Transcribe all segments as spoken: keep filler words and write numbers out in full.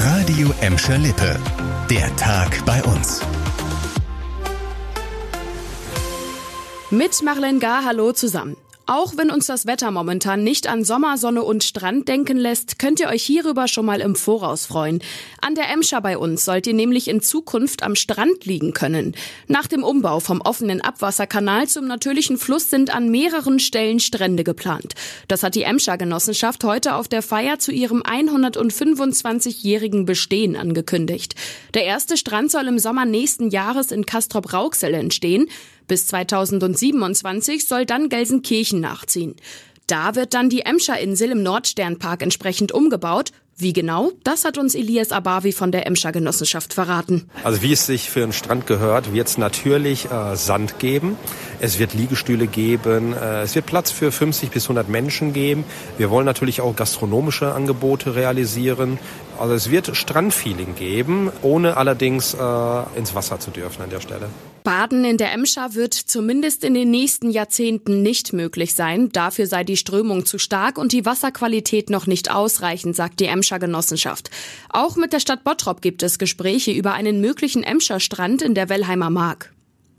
Radio Emscher Lippe. Der Tag bei uns. Mit Marlene Gar, hallo zusammen. Auch wenn uns das Wetter momentan nicht an Sommer, Sonne und Strand denken lässt, könnt ihr euch hierüber schon mal im Voraus freuen. An der Emscher bei uns sollt ihr nämlich in Zukunft am Strand liegen können. Nach dem Umbau vom offenen Abwasserkanal zum natürlichen Fluss sind an mehreren Stellen Strände geplant. Das hat die Emscher Genossenschaft heute auf der Feier zu ihrem hundertfünfundzwanzigjährigen Bestehen angekündigt. Der erste Strand soll im Sommer nächsten Jahres in Castrop-Rauxel entstehen. Bis zweitausendsiebenundzwanzig soll dann Gelsenkirchen nachziehen. Da wird dann die Emscher-Insel im Nordsternpark entsprechend umgebaut. Wie genau? Das hat uns Elias Abavi von der Emscher Genossenschaft verraten. Also wie es sich für einen Strand gehört, wird es natürlich äh, Sand geben. Es wird Liegestühle geben. Äh, es wird Platz für fünfzig bis hundert Menschen geben. Wir wollen natürlich auch gastronomische Angebote realisieren. Also es wird Strandfeeling geben, ohne allerdings äh, ins Wasser zu dürfen an der Stelle. Baden in der Emscher wird zumindest in den nächsten Jahrzehnten nicht möglich sein. Dafür sei die Strömung zu stark und die Wasserqualität noch nicht ausreichend, sagt die Emscher Genossenschaft. Auch mit der Stadt Bottrop gibt es Gespräche über einen möglichen Emscher Strand in der Wellheimer Mark.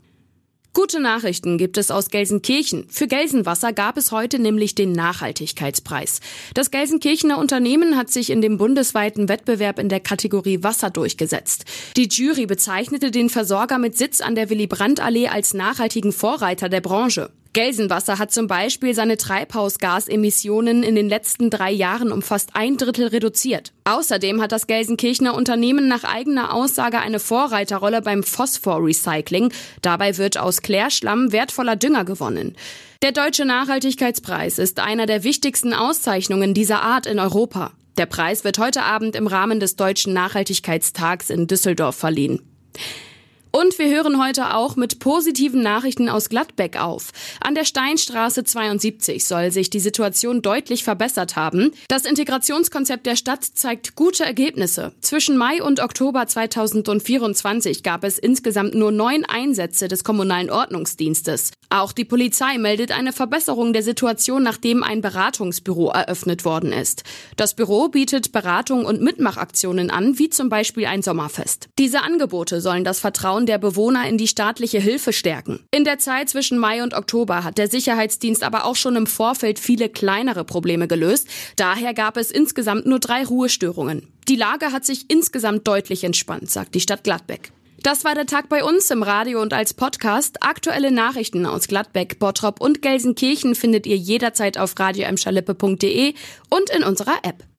Gute Nachrichten gibt es aus Gelsenkirchen. Für Gelsenwasser gab es heute nämlich den Nachhaltigkeitspreis. Das Gelsenkirchener Unternehmen hat sich in dem bundesweiten Wettbewerb in der Kategorie Wasser durchgesetzt. Die Jury bezeichnete den Versorger mit Sitz an der Willy-Brandt-Allee als nachhaltigen Vorreiter der Branche. Gelsenwasser hat zum Beispiel seine Treibhausgasemissionen in den letzten drei Jahren um fast ein Drittel reduziert. Außerdem hat das Gelsenkirchener Unternehmen nach eigener Aussage eine Vorreiterrolle beim Phosphorrecycling. Dabei wird aus Klärschlamm wertvoller Dünger gewonnen. Der Deutsche Nachhaltigkeitspreis ist einer der wichtigsten Auszeichnungen dieser Art in Europa. Der Preis wird heute Abend im Rahmen des Deutschen Nachhaltigkeitstags in Düsseldorf verliehen. Und wir hören heute auch mit positiven Nachrichten aus Gladbeck auf. An der Steinstraße zweiundsiebzig soll sich die Situation deutlich verbessert haben. Das Integrationskonzept der Stadt zeigt gute Ergebnisse. Zwischen Mai und Oktober zweitausendvierundzwanzig gab es insgesamt nur neun Einsätze des kommunalen Ordnungsdienstes. Auch die Polizei meldet eine Verbesserung der Situation, nachdem ein Beratungsbüro eröffnet worden ist. Das Büro bietet Beratung und Mitmachaktionen an, wie zum Beispiel ein Sommerfest. Diese Angebote sollen das Vertrauen der Bewohner in die staatliche Hilfe stärken. In der Zeit zwischen Mai und Oktober hat der Sicherheitsdienst aber auch schon im Vorfeld viele kleinere Probleme gelöst. Daher gab es insgesamt nur drei Ruhestörungen. Die Lage hat sich insgesamt deutlich entspannt, sagt die Stadt Gladbeck. Das war der Tag bei uns im Radio und als Podcast. Aktuelle Nachrichten aus Gladbeck, Bottrop und Gelsenkirchen findet ihr jederzeit auf radio emscher lippe punkt de und in unserer App.